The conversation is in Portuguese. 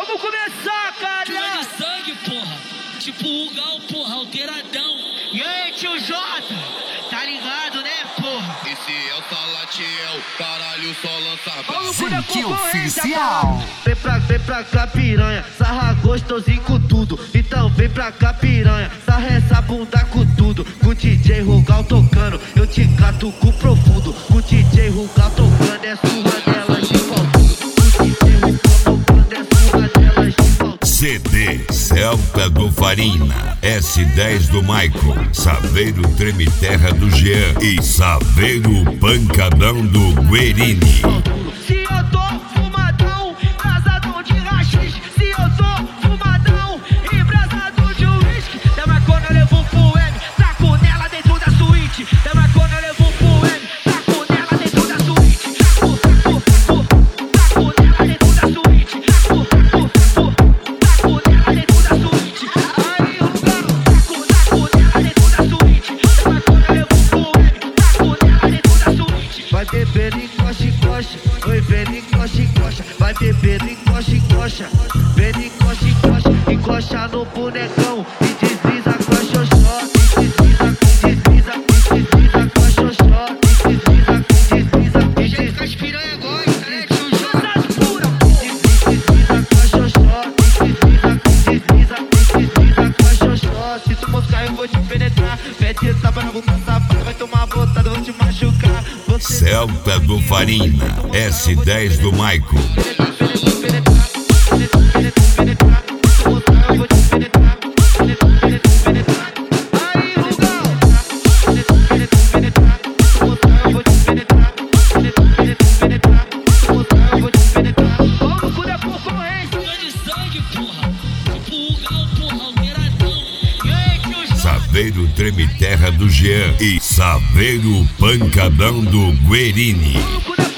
Vamos começar, cara! Tira de sangue, porra. Tipo o Gal, porra, alteradão. E aí, tio Jota? Tá ligado, né, porra? Esse é o Salatiel, caralho, só lança Vamos por a Zinque concorrência, Oficial. Vem pra cá, piranha, sarra gostosinho com tudo. Então vem pra cá, piranha, sarra essa bunda com tudo. Com o DJ Rugal tocando, eu te cato com profundo. Com o DJ Rugal tocando, é surra delas de pau duro. Com o DJ Rugal tocando, é surra delas de pau duro. CD Celta do Farina, S10 do Michael, Saveiro Treme Terra do Jean e Saveiro Pancadão do Guerini. Se eu tô fumadão, embrasadão de rachis. Se eu tô fumadão, embrasadão de uísque. Da macona levou pro M, taco nela dentro da suíte. Da macona levou pro M, taco nela dentro da suíte. Taco nela dentro da suíte. Taco nela dentro da suíte. Aí o galo, taco nela dentro da suíte. Da macona levou pro M, taco nela dentro da suíte. Vai bebendo, encoxa, encoxa. Oi, vendo, encoxa, encoxa. Vai bebendo, encoxa, encoxa. Vendo, encoxa, encoxa. Encoxa no bonecão e desliza com a xoxó. E desliza com a xoxó. E desliza. Do jeito que as piranha gosta, né, tio Jota? Desliza com a xoxó. E desliza com a xoxó. Se tu moscar eu vou te penetrar. Mete tapa na boca safada. Vai tomar botada, vou te machucar. Você Celta do Farina, S10 do Michael. Vamos por a concorrência. Tira de sangue, porra. Tipo o Gal, porra, alteradão. E aí, tio Jota? Saveiro Treme Terra do Jean e Saveiro Pancadão do Guerini. Vamos por a